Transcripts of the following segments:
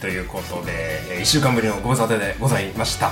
ということで、1週間ぶりのご無沙汰でございました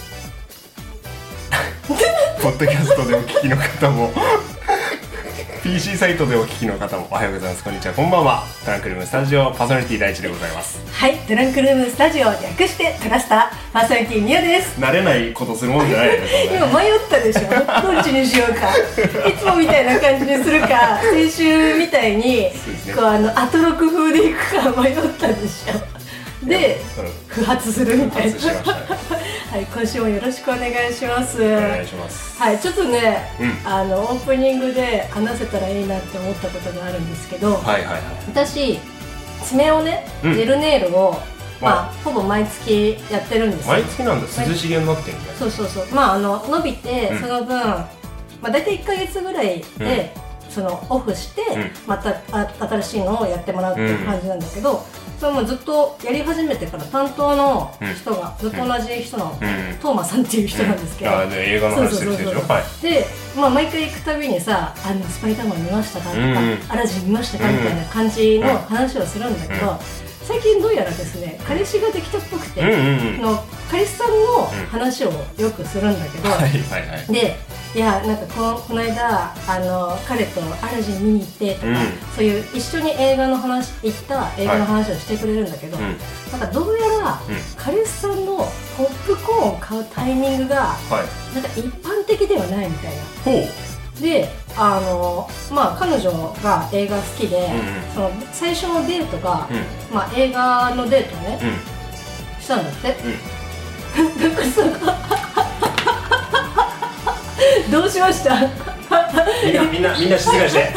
ポッドキャストでお聞きの方もPC サイトでお聞きの方もおはようございます、こんにちは、こんばんは。トランクルームスタジオパーソナリティ第一でございます。 はい、トランクルームスタジオ略してトラスタパーソナリティミオです。 慣れないことするもんじゃないですね今迷ったでしょ、どっちにしようかいつもみたいな感じにするか、先週みたいにこうアトロク風でいくか迷ったでしょ。で、不発するみたいなはい、今週もよろしくお願いします。 お願いします。 はい、ちょっとね、オープニングで話せたらいいなって思ったことがあるんですけど、私爪をね、ジェルネイルをほぼ毎月やってるんですよ。 毎月なんだ、涼しげになってるんだ。 そうそうそう、伸びて、その分、だいたい1ヶ月ぐらいで、そのオフして、また新しいのをやってもらうっていう感じなんだけど、それもずっとやり始めてから担当の人が、ずっと同じ人の、トーマさんっていう人なんですけど、 映画の話してる人でしょ。 で、毎回行くたびにさ、スパイダーマン見ましたかとか、アラジン見ましたかみたいな感じの話をするんだけど、最近どうやらですね、彼氏ができたっぽくて、彼氏さんの話をよくするんだけど、で、いや、なんかこの間彼とアラジン見に行ってとか、そういう一緒に行った映画の話をしてくれるんだけど、なんかどうやら彼氏さんのポップコーンを買うタイミングがなんか一般的ではないみたいな。で、彼女が映画好きで、その最初のデートが、映画のデートをね、したんだって。なんかさどうしましたみんな静かにして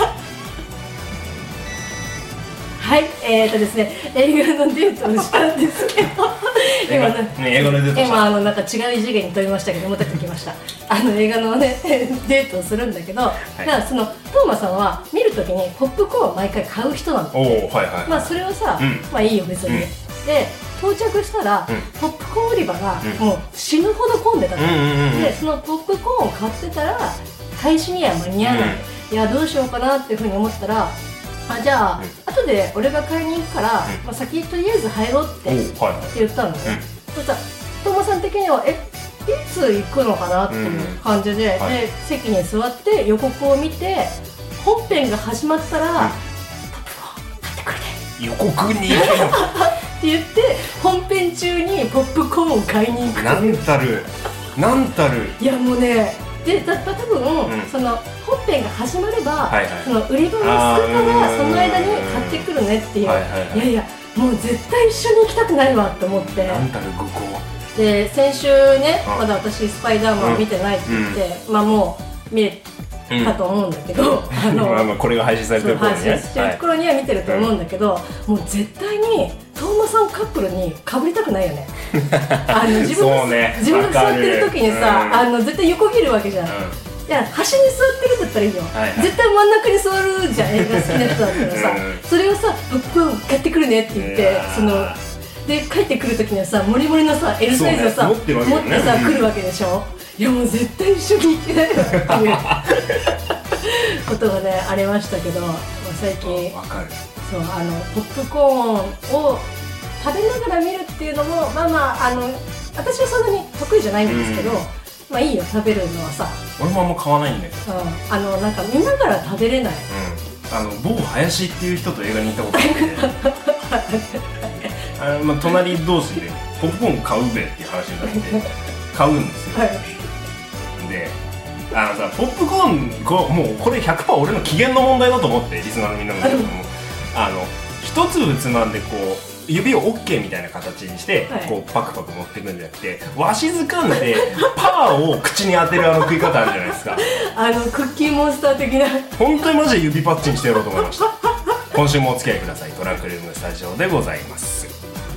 はい、ですね、映画のデートをしたんですけど映画のデート今なんか違う異次元に飛びましたけど、戻ってきました映画のねデートをするんだけど、だからそのトーマさんは見るときにポップコーンを毎回買う人なんだって。それはさ、いいよ別に。で、到着したら、ポップコーン売り場がもう死ぬほど混んでたと。で、そのポップコーンを買ってたら開始には間に合わない。いや、どうしようかなっていうふうに思ったら、じゃあ、後で俺が買いに行くから、先とりあえず入ろうって言ったのね。そしたらトーマさん的には、いつ行くのかなっていう感じで、席に座って予告を見て、本編が始まったら、ポップコーン買ってくれて予告に行くのって言って、本編中にポップコーンを買いに行く。 なんたるいや、もうね、で、多分、その本編が始まれば、その売り場がすくからその間に買ってくるねっていう。いやいや、もう絶対一緒に行きたくないわと思って。 なんたる愚行で、先週ね、まだ私スパイダーマン見てないって言って、もう見れたと思うんだけど、 これが配信されてる頃にね、 配信してる頃には見てると思うんだけど、もう絶対にトーマさんカップルにかぶりたくないよね自分が座ってる時にさ、絶対横切るわけじゃん。いや、端に座ってるんだったらいいよ、絶対真ん中に座るじゃん、映画好きな人だったらさ、それをさ、ポップコーン買ってくるねって言って、で帰ってくる時にはさ、モリモリのさ L サイズをさ、持ってさ来るわけでしょ。いや、もう絶対一緒に行けないわっていうことがね、ありましたけど、最近そう、ポップコーンを食べながら見るっていうのも、私はそんなに得意じゃないんですけど、いいよ、食べるのはさ。 俺もあんま買わないんだけど、 なんか見ながら食べれない。 某林っていう人と映画に行ったことあって隣同士でポップコーン買うべっていう話になって買うんですよ。で、ポップコーン、もうこれ 100% 俺の機嫌の問題だと思って、リスナーのみんなも一粒つまんでこう指を OK みたいな形にして、こうパクパク持っていくんじゃなくて、わしづかんでパーを口に当てる食い方あるじゃないですかクッキーモンスター的な。 本当にマジで指パッチンしてやろうと思いました今週もお付き合いください。トランクルームスタジオでございます。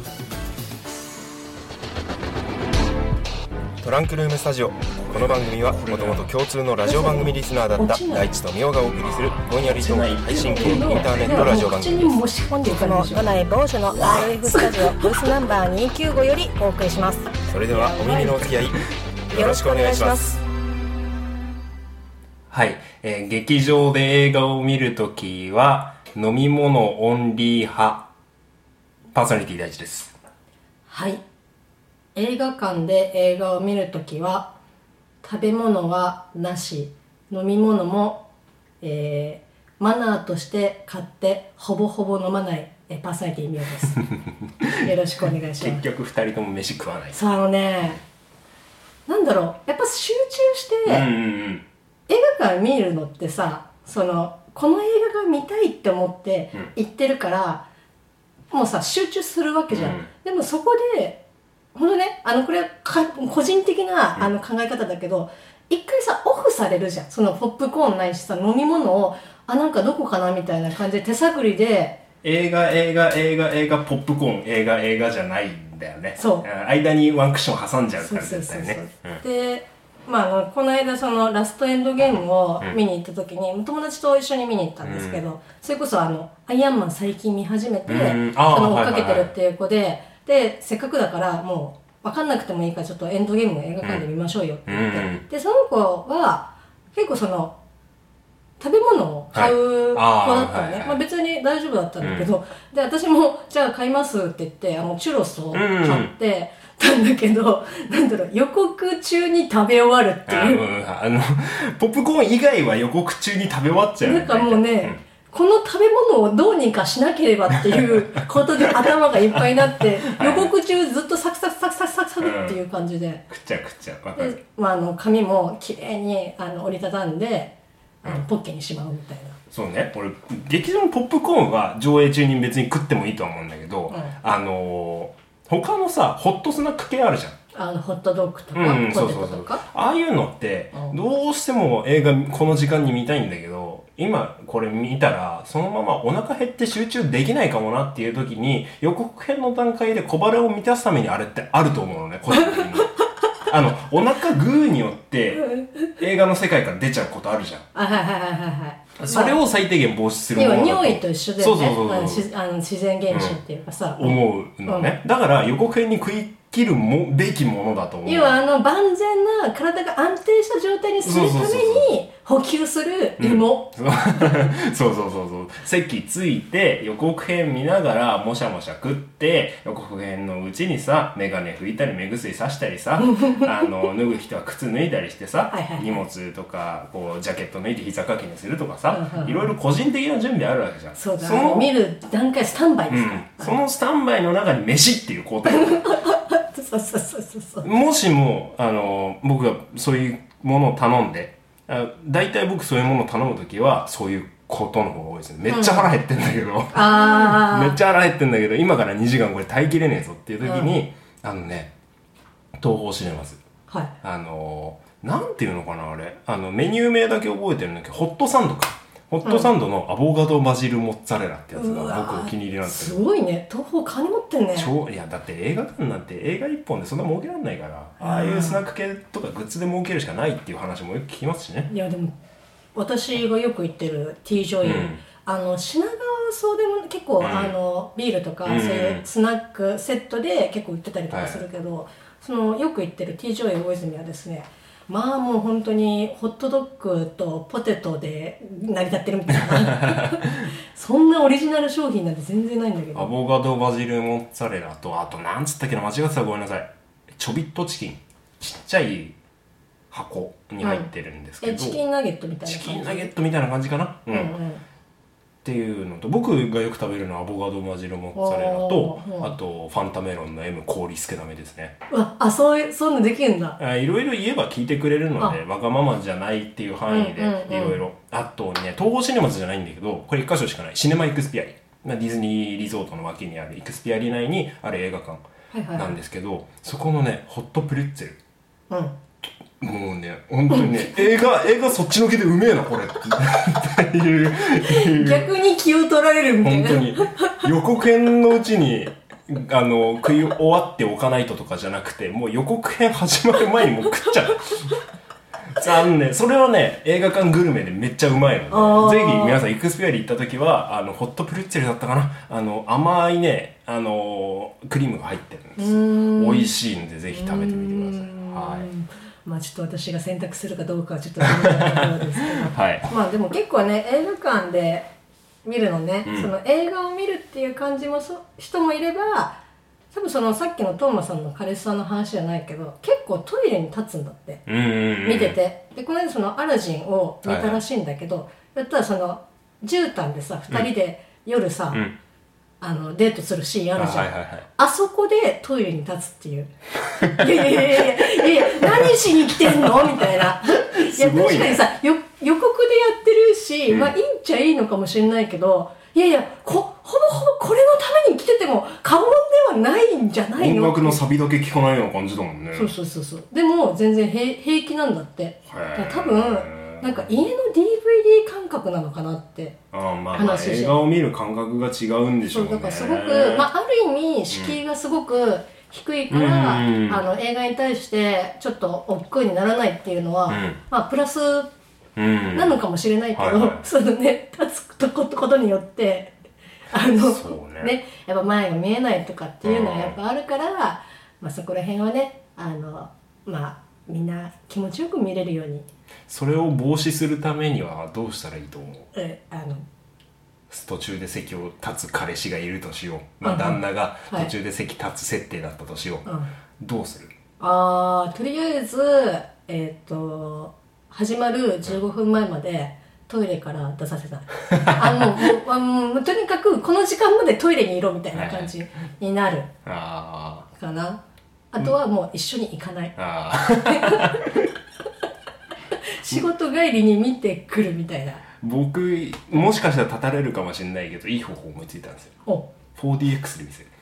トランクルームスタジオ、この番組はもともと共通のラジオ番組リスナーだった大地とみおがお送りするぼんやりと配信系インターネットラジオ番組です。 本日も都内某所の RF スタジオブースナンバー295よりお送りします。 それではお耳のお付き合いよろしくお願いします。はい、劇場で映画を見るときは飲み物オンリー派パーソナリティ大地です。 はい。映画館で映画を見るときは、食べ物はなし、飲み物も、マナーとして買ってほぼほぼ飲まないパーソナリティみよです。よろしくお願いします。 結局2人とも飯食わない。 そう、なんだろう、やっぱ集中して、映画館見るのってさ、この映画が見たいって思って行ってるから、もうさ集中するわけじゃん。でもそこでほんとね、これは個人的な考え方だけど、一回さオフされるじゃん。そのポップコーンないしさ、飲み物をなんかどこかなみたいな感じで手探りで、 映画ポップコーン映画じゃないんだよね。 そう、 間にワンクッション挟んじゃうから絶対ね。 でこの間そのラストエンドゲームを見に行った時に、友達と一緒に見に行ったんですけど、それこそアイアンマン最近見始めて、追っかけてるっていう子で、せっかくだからもう分かんなくてもいいからちょっとエンドゲームを映画館で見ましょうよって言って、でその子は結構食べ物を買う子だったのね。別に大丈夫だったんだけど、で私もじゃあ買いますって言ってチュロスを買ってたんだけど、予告中に食べ終わるっていう。 ポップコーン以外は予告中に食べ終わっちゃう。 なんかもうね、この食べ物をどうにかしなければっていうことで頭がいっぱいになって予告中ずっとサクサクサクサクサクサクっていう感じで、 食っちゃう。 で紙もきれいに折りたたんでポッケにしまうみたいな。 そうね、俺劇場のポップコーンは上映中に別に食ってもいいとは思うんだけど、他のさホットスナック系あるじゃん。 ホットドッグとか、ポテトとか、 ああいうのってどうしても映画この時間に見たいんだけど、今これ見たらそのままお腹減って集中できないかもなっていう時に、予告編の段階で小腹を満たすためにあれってあると思うのね、個人的に。お腹グーによって映画の世界から出ちゃうことあるじゃん。それを最低限防止するものだと。 匂いと一緒でね、自然現象っていうかさ、 思うのね。だから予告編に食い切るべきものだと思う。 要は万全な体が安定した状態にするために補給する芋。 そう。席ついて予告編見ながらもしゃもしゃ食って、予告編のうちにさメガネ拭いたり目薬さしたりさ脱ぐ人は靴脱いだりしてさ、荷物とかジャケット脱いで膝掛けにするとかさ、いろいろ個人的な準備あるわけじゃん。 そうだね、見る段階スタンバイですから、 そのスタンバイの中に飯っていう工程そうもしも僕がそういうものを頼んで、大体僕そういうものを頼むときはそういうことの方が多いですね。めっちゃ腹減ってんだけど、めっちゃ腹減ってんだけど今から2時間これ耐えきれねえぞっていう時に、東宝シネマズ、なんていうのかなあれ、メニュー名だけ覚えてるんだけど、ホットサンドか。ホットサンドのアボカドバジルモッツァレラってやつが僕お気に入りなんですけど。すごいね、東宝金持ってんね。 いやだって映画館なんて映画一本でそんな儲けられないから、ああいうスナック系とかグッズで儲けるしかないっていう話もよく聞きますしね。 いやでも私がよく行ってる T ジョイ、品川そうでも結構、ビールとか、そういうスナックセットで結構売ってたりとかするけど、よく行ってる T ジョイ大泉はですね、もう本当にホットドッグとポテトで成り立ってるみたいなそんなオリジナル商品なんて全然ないんだけど、 アボカドバジルモッツァレラと、あとなんつったっけな、間違ってたらごめんなさい、ちょびっとチキン、ちっちゃい箱に入ってるんですけど、 チキンナゲットみたいな感じ、チキンナゲットみたいな感じかな、っていうのと、僕がよく食べるのはアボカドバジルモッツァレラと、あとファンタメロンの M 氷つけダメですね。 そういうのできるんだ。 いろいろ言えば聞いてくれるので、わがままじゃないっていう範囲でいろいろ。あとね、東宝シネマズじゃないんだけど、これ1箇所しかないシネマエクスピアリ、ディズニーリゾートの脇にあるエクスピアリ内にある映画館なんですけど、そこのねホットプレッツェル、もうね本当にね映画そっちのけでうめえなこれっていう逆に気を取られるみたいな。 本当に予告編のうちに食い終わっておかないととかじゃなくて、もう予告編始まる前にもう食っちゃう残念。それはね映画館グルメでめっちゃうまいので、ぜひ皆さんエクスペアリ行った時はホットプレッツェルだったかな、甘いねクリームが入ってるんですよ。美味しいのでぜひ食べてみてください。 ちょっと私が選択するかどうかはちょっと微妙なところですけど、でも結構ね映画館で見るのね、その映画を見るっていう感じも人もいれば、 多分そのさっきのトーマさんの彼氏さんの話じゃないけど、結構トイレに立つんだって、見てて。でこの間そのアラジンを見たらしいんだけど、やったらその絨毯でさ2人で夜さ、デートするシーンあるじゃん、あそこでトイレに立つっていう。いやいやいやいやいや、何しに来てんのみたいな。いや確かにさ、予告でやってるし、まあいいっちゃいいのかもしれないけど、いやいや、ほぼこれのために来てても過言ではないんじゃないの。 音楽のサビだけ聞かないような感じだもんね。 そう。でも全然平気なんだって。多分なんか家の DVD 感覚なのかなって話して。 映画を見る感覚が違うんでしょうね。 そうだからすごく、ある意味敷居がすごく低いから、映画に対してちょっと億劫にならないっていうのは、プラスなのかもしれないけど、そのね、立つことによってね、やっぱ前が見えないとかっていうのはやっぱあるから、そこら辺はね、みんな気持ちよく見れるように。 それを防止するためにはどうしたらいいと思う？途中で席を立つ彼氏がいるとしよう、旦那が途中で席立つ設定だったとしよう、どうする？とりあえず始まる15分前までトイレから出させない。もうとにかくこの時間までトイレにいろみたいな感じになるかな。あとはもう一緒に行かない。仕事帰りに見てくるみたいな。 僕もしかしたら立たれるかもしれないけど、いい方法思いついたんですよ。4DX で見せる。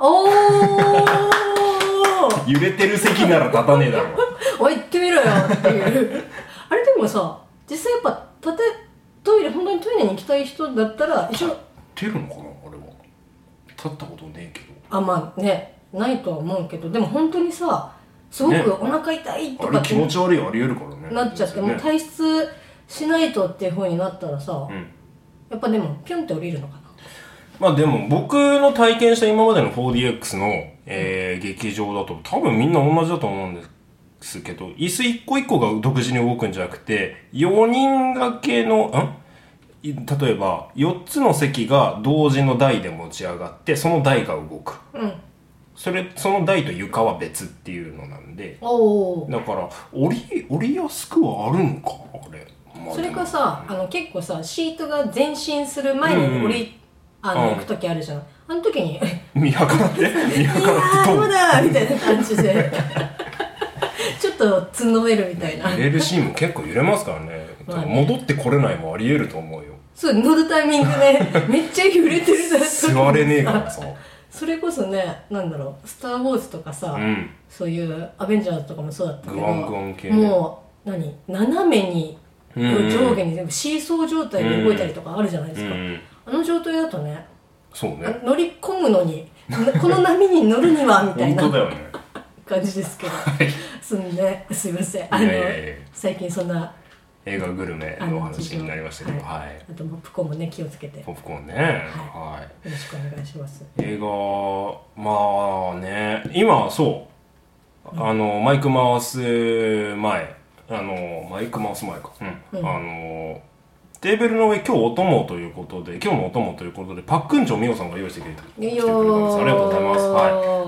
揺れてる席なら立たねえだろ。 おい行ってみろよっていう。あれでもさ、実際やっぱトイレ本当にトイレに行きたい人だったら一緒に立ってるのかな。あれは立ったことねえけど。 ないとは思うけど、でも本当にさ、すごくお腹痛いとかって、 気持ち悪いありえるからね。 なっちゃって、もう退出しないとっていう風になったらさ、やっぱでもピョンって降りるのかな。でも僕の体験した今までの 4DX の、劇場だと多分みんな同じだと思うんですけど、椅子一個一個が独自に動くんじゃなくて、4人掛けの例えば4つの席が同時の台で持ち上がって、その台が動く。その台と床は別っていうのなんで、だから降りやすくはあるのかあれ。 それかさ、結構さシートが前進する前に行く時あるじゃん。あの時に見計らってそうだみたいな感じでちょっとつんのめるみたいな。 揺れるシーンも結構揺れますからね。戻ってこれないもありえると思うよ。 そう、乗るタイミングねめっちゃ揺れてるだ座れねえからさ。 それこそね、なんだろう、スター・ウォーズとかさ、そういうアベンジャーズとかもそうだったけど、もう斜めに上下にシーソー状態で動いたりとかあるじゃないですか。あの状態だとね、 そうね、 乗り込むのにこの波に乗るにはみたいな本当だよね感じですけど、すいません、最近そんな映画グルメの話になりましたけど、 あとポップコーンもね気をつけて、 ポップコーンね、 よろしくお願いします。 映画今そうマイク回す前か、テーブルの上今日のお供ということでパックンチョミオさんが用意してくれたんです。ありがとうございます。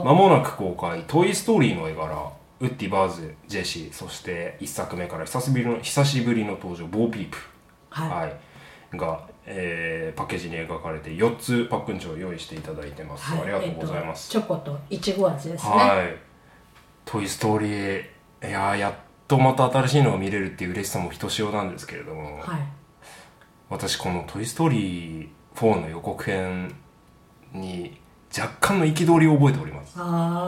間もなく公開トイストーリーの絵柄、ウッディ、バーズ、ジェシー、そして1作目から久しぶりの登場ボーピープ、が、パッケージに描かれて4つパックンチョを用意していただいてます。ありがとうございます。 チョコとイチゴ味ですね。 トイストーリー、やっとまた新しいのが見れるっていう嬉しさもひとしおなんですけれども、私このトイストーリー4の予告編に若干の憤りを覚えております。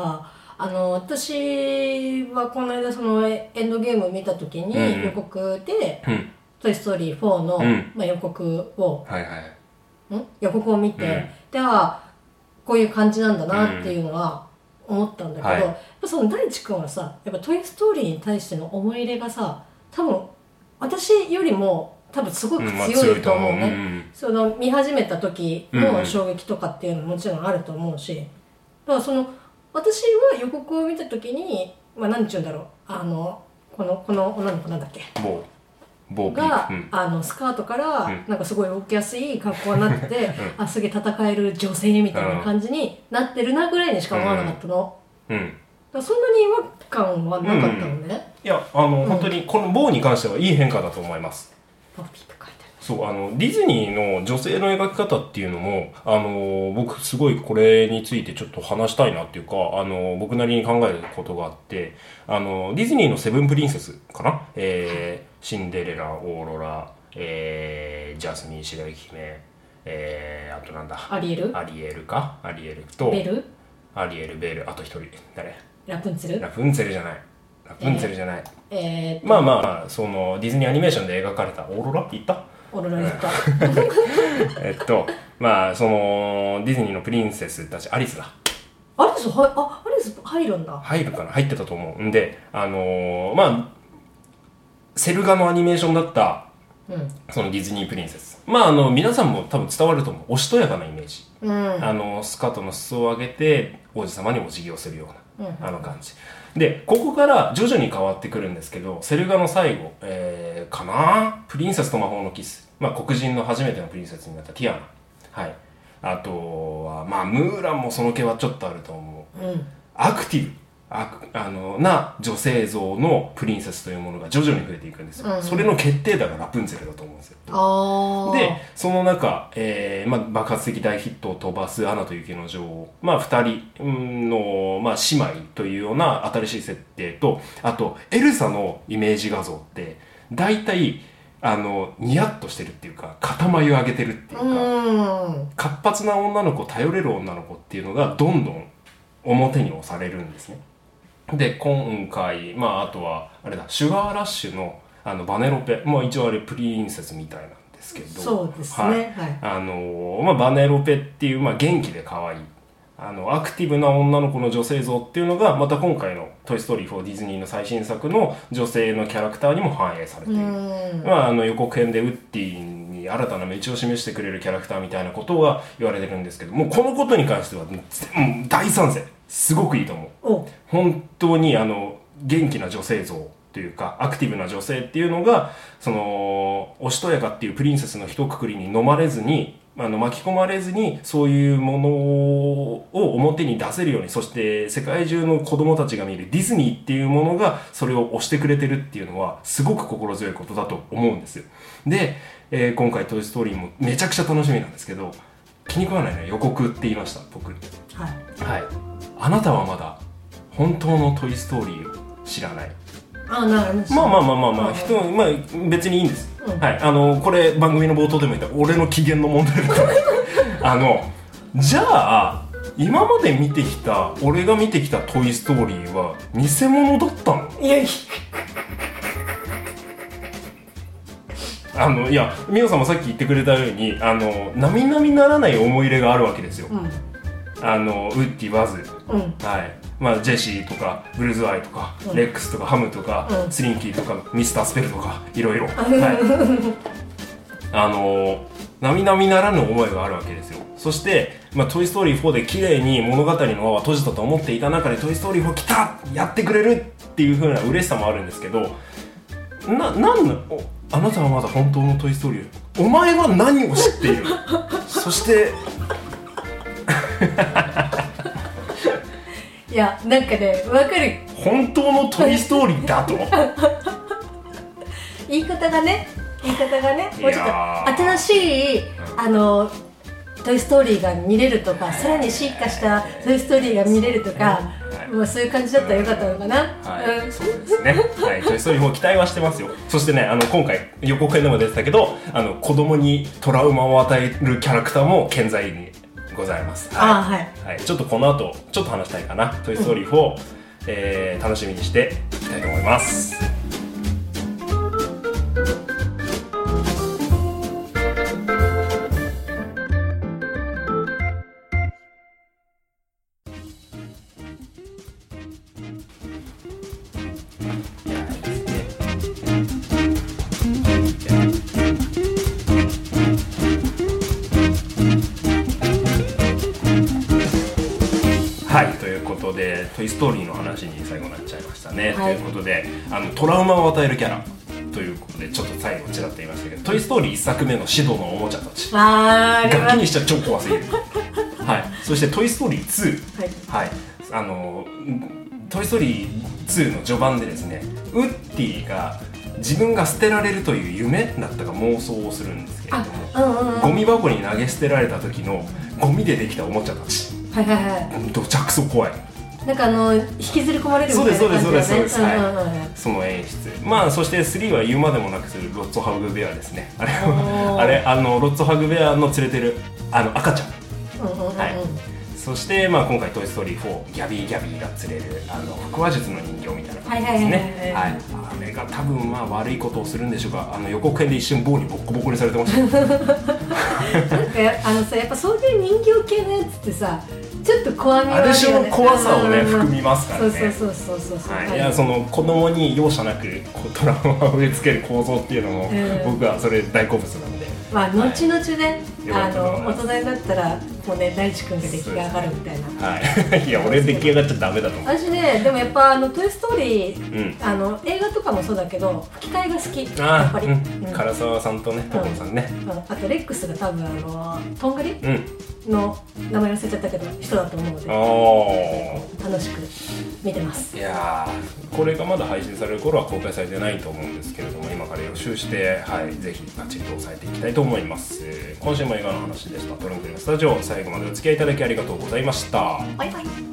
私はこの間そのエンドゲームを見た時に予告で、トイストーリー4の、予告を、予告を見て、ではこういう感じなんだなっていうのは思ったんだけど、その大地君はさ、やっぱトイストーリーに対しての思い入れがさ、多分私よりも多分すごく強いと思うね。その見始めた時の衝撃とかっていうのももちろんあると思うし、だからその私は予告を見た時に、何て言うんだろう、この女の子なんだっけ、 が、スカートからなんかすごい動きやすい格好になってて、あ、すげえ戦える女性みたいな感じになってるなぐらいにしか思わなかったの。だからそんなに違和感はなかったのね。 いや、本当にこの棒に関してはいい変化だと思います。 ポピーって書いてある。 そう、ディズニーの女性の描き方っていうのも、僕すごいこれについてちょっと話したいなっていうか、僕なりに考えることがあって、ディズニーのセブンプリンセスかな、シンデレラ、オーロラ、ジャスミン、白雪姫、あとなんだ、 アリエルと、 ベル、 アリエル、ベル、あと一人、誰？ ラプンツェル？ ラプンツェルじゃない。まあまあ、そのディズニーアニメーションで描かれたオーロラ言った？ オーロラ言った。 まあそのディズニーのプリンセスたち、アリスだ。 アリス入るんだ。 入るかな、入ってたと思うんで、まあセル画のアニメーションだった、そのディズニープリンセス。まあ皆さんも多分伝わると思う。おしとやかなイメージ。スカートの裾を上げて王子様にお辞儀をするような、感じ。で、ここから徐々に変わってくるんですけど、セル画の最後、かな、プリンセスと魔法のキス。まあ、黒人の初めてのプリンセスになったティアナ。はい。あとは、まあ、ムーランもその気はちょっとあると思う。アクティブ。な女性像のプリンセスというものが徐々に増えていくんですよ。それの決定打がラプンツェルだと思うんですよ。で、その中、まあ、爆発的大ヒットを飛ばすアナと雪の女王、まあ、二人の、まあ、姉妹というような新しい設定と、あと、エルサのイメージ画像って、大体、ニヤッとしてるっていうか、肩眉を上げてるっていうか、活発な女の子、頼れる女の子っていうのが、どんどん表に押されるんですね。で、今回、まあ、あとは、あれだ、シュガーラッシュの、バネロペ、まあ、一応あれ、プリンセスみたいなんですけど、 そうですね。 まあ、バネロペっていう、まあ、元気で可愛い、アクティブな女の子の女性像っていうのが、また今回のトイストーリー4ディズニーの最新作の女性のキャラクターにも反映されている。まあ、予告編でウッディに新たな道を示してくれるキャラクターみたいなことが言われてるんですけども、このことに関しては、大賛成。すごくいいと思う。本当に元気な女性像というかアクティブな女性っていうのがそのおしとやかっていうプリンセスの一括りに飲まれずに巻き込まれずにそういうものを表に出せるように、そして世界中の子供たちが見るディズニーっていうものがそれを推してくれてるっていうのはすごく心強いことだと思うんですよ。で、今回トイストーリーもめちゃくちゃ楽しみなんですけど、気に食わないね、予告って言いました僕。はい、あなたはまだ本当のトイストーリーを知らない。まあ別にいいんです。はい、これ番組の冒頭でも言った俺の機嫌の問題だとじゃあ今まで見てきた俺が見てきたトイストーリーは偽物だったの？いやみおさんもさっき言ってくれたように並々ならない思い入れがあるわけですよ。ウッディ、バズ、はい、まあ、ジェシーとかブルズアイとか、レックスとかハムとか、スリンキーとかミスタースペルとかいろいろ、並々ならぬ思いがあるわけですよ。そして、まあ、トイストーリー4で綺麗に物語の輪は閉じたと思っていた中でトイストーリー4来たやってくれるっていう風な嬉しさもあるんですけど、あなたはまだ本当のトイストーリー、お前は何を知っているそしていや、なんかね、わかる。 本当のトイストーリーだと言い方がね、もうちょっと新しいトイストーリーが見れるとか、さらに進化したトイストーリーが見れるとか、まあ、そういう感じだったらよかったのかな。 そうですね。はい、トイストーリーも期待はしてますよ。そしてね、今回予告編でも出てたけど、子供にトラウマを与えるキャラクターも健在にございます。はい、ちょっとこの後ちょっと話したいかな。トイストーリー4、楽しみにしていきたいと思います。トイストーリーの話に最後になっちゃいましたね。ということでトラウマを与えるキャラ、 ということでちょっと最後ちらっと言いましたけど、トイストーリー1作目のシドのおもちゃたち、ガキにしちゃ超怖すぎるはい、そしてトイストーリー2、はい、トイストーリー2の序盤でですね、ウッディが自分が捨てられるという夢だったか妄想をするんですけれども、ゴミ箱に投げ捨てられた時のゴミでできたおもちゃたち、どちゃくそ怖い、 なんか引きずり込まれるみたいな感じだね。 そうです、その演出、まあそして3は言うまでもなくするロッツォハグベアですね。あれロッツォハグベアの連れてる赤ちゃん、そして、まあ、今回「トイ・ストーリー4」ギャビーが連れる腹話術の人形みたいな感じですね。あれが多分まあ悪いことをするんでしょうか。予告編で一瞬棒にボッコボコにされてましたなんかさ、やっぱそういう人形系のやつってさ、ちょっと怖みがあるよね。 ある種の怖さをね、含みますからね。 そういや、その子供に容赦なくトラウマを植え付ける構造っていうのも、僕はそれ大好物なんで、 まあ後々ね、大人になったらもうね、大地君が出来上がるみたいな。 いや、俺出来上がっちゃダメだと思う。 私ね、でもやっぱトイ・ストーリー、映画とかもそうだけど吹き替えが好き、やっぱり。 唐沢さんとね、所さんね、 あとレックスが多分とんがりの名前忘れちゃったけど人だと思うので、楽しく見てます。 いやー、これがまだ配信される頃は公開されてないと思うんですけれども、今から予習して、ぜひバッチリと押さえていきたいと思います。今週も映画の話でした。トルンクルのスタジオ、最後までお付き合いいただきありがとうございました。 バイバイ。